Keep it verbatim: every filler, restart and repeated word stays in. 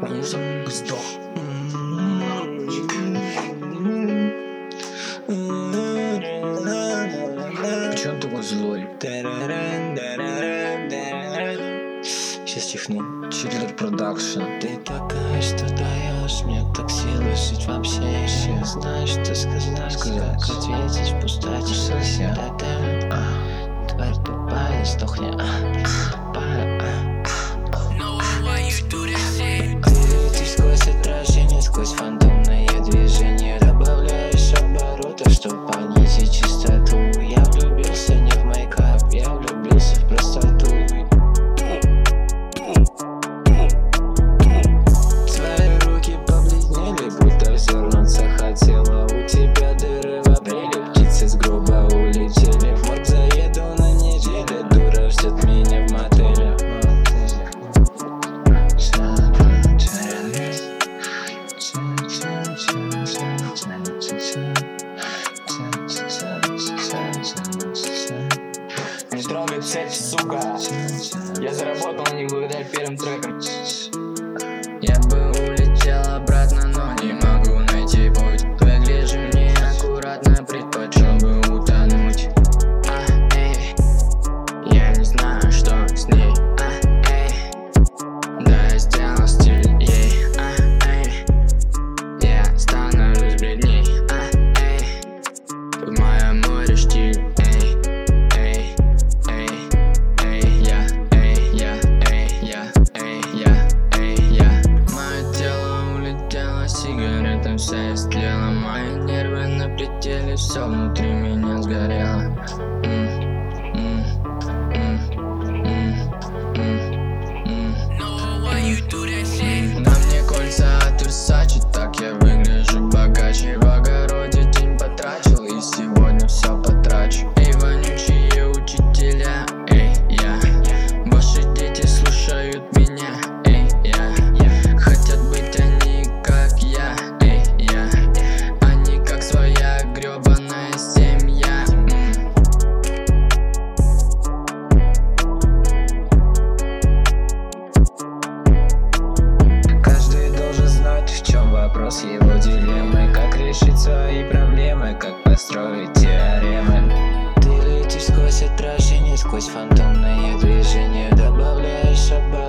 Муза, сдох. Почему он такой злой? Сейчас чихну. Чиллер продакшн. Ты такая, что даешь мне так силы жить вообще. Не знаешь, что сказать, Сказать. как ответить в пустоте. Совсем. Да ты, а, тварь тупая, сдохни, а, тупая, а. Ты летишь сквозь отражение, сквозь фантомные движения. Добавляешь обороты, чтоб понизить частоту. Я влюбился не в мейкап, я влюбился в простоту. Твои руки побледнели, будто взорваться хотела. У тебя дыры в апреле, птицы с гроба улетели. В морг заеду на неделе, дура ждет меня в мотеле. Не трогай цепь, сука. Я заработал на них благодаря первым трекам. Я бы улетел обратно, но не могу найти путь. Выгляжу неаккуратно, предпочел бы утонуть. А, эй, я не знаю, что с ней. А, эй, да я сделал стиль ей. А, эй, я становлюсь бледней. А, эй, в моем море штиль. Эй, эй, эй, эй, я, эй, я, эй, я, эй, я, эй, я. Мое тело улетело, сигарета вся истлела. Мои нервы на пределе, все внутри меня сгорело. М, м, м, м, м, м. На мне кольца от Versace, так я выгляжу богаче. В огороде день потрачил и сегодня все потрачу. Эй, вонючие учителя, эй, я. Ваши дети слушают меня, эй, я. Хотят быть они как я, эй, я. Они как своя гребаная семья. М. Каждый должен знать, в чем вопрос его дилеммы. Как решить свои проблемы, как построить теоремы. Ты летишь сквозь отражение, сквозь фантомные движения. Добавляешь обороты,